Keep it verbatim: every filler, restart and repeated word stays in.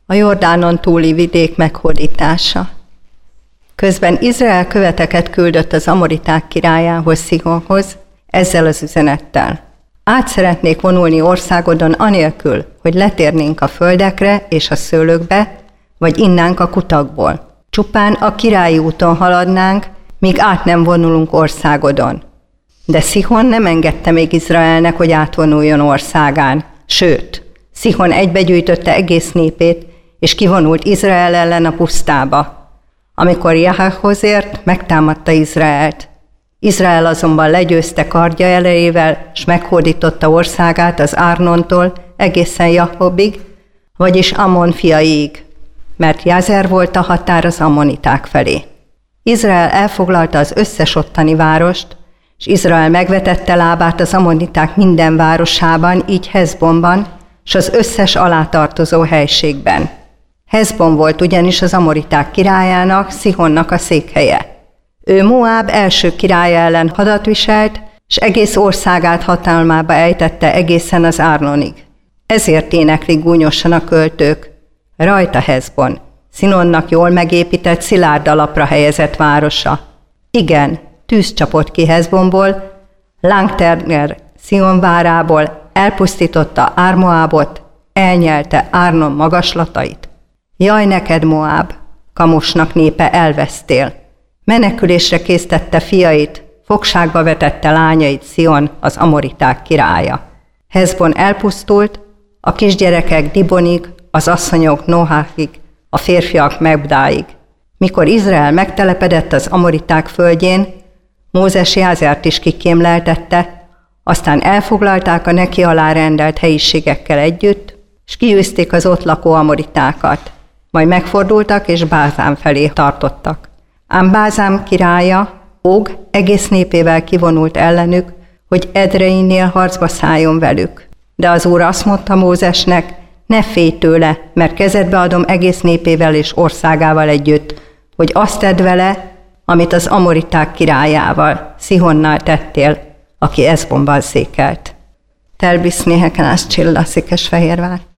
A Jordánon túli vidék meghódítása. Közben Izrael követeket küldött az amoriták királyához, Szihonhoz, ezzel az üzenettel. Át szeretnék vonulni országodon anélkül, hogy letérnénk a földekre és a szőlőkbe, vagy innánk a kutakból. Csupán a királyi úton haladnánk, míg át nem vonulunk országodon. De Szihon nem engedte még Izraelnek, hogy átvonuljon országán. Sőt, Szihon egybegyűjtötte egész népét, és kivonult Izrael ellen a pusztába. Amikor Jahahhoz ért, megtámadta Izraelt. Izrael azonban legyőzte kardja erejével, s meghódította országát az Árnontól egészen Jahobig, vagyis Ammon fiaiig, mert Jázer volt a határ az ammoniták felé. Izrael elfoglalta az összes ottani várost, és Izrael megvetette lábát az ammoniták minden városában, így Heszbonban, s az összes alátartozó helységben. Heszbon volt ugyanis az amoriták királyának, Szihonnak a székhelye. Ő Moáb első királya ellen hadat viselt, s egész országát hatalmába ejtette egészen az Árnonig. Ezért éneklik gúnyosan a költők: rajta Heszbon, Szihonnak jól megépített, szilárd alapra helyezett városa. Igen, tűz csapott ki Heszbonból, lángtenger Szihon várából, elpusztította Ár-Moábot, elnyelte Árnon magaslatait. Jaj neked, Moáb, Kamosnak népe, elvesztél! Menekülésre késztette fiait, fogságba vetette lányait Szihon, az amoriták királya. Heszbon elpusztult, a kisgyerekek Dibonig, az asszonyok Nohachig, a férfiak Mebdáig. Mikor Izrael megtelepedett az amoriták földjén, Mózes Jázert is kikémleltette, aztán elfoglalták a neki alárendelt helyiségekkel együtt, s kiűzték az ott lakó amoritákat, majd megfordultak és Bázán felé tartottak. Ám Bázán királya, Og egész népével kivonult ellenük, hogy Edreinél harcba szálljon velük. De az Úr azt mondta Mózesnek: ne félj tőle, mert kezedbe adom egész népével és országával együtt, hogy azt tedd vele, amit az amoriták királyával, Szihonnal tettél, aki Heszbonban székelt. Telbisznéheken az Csilla, Székesfehérvár.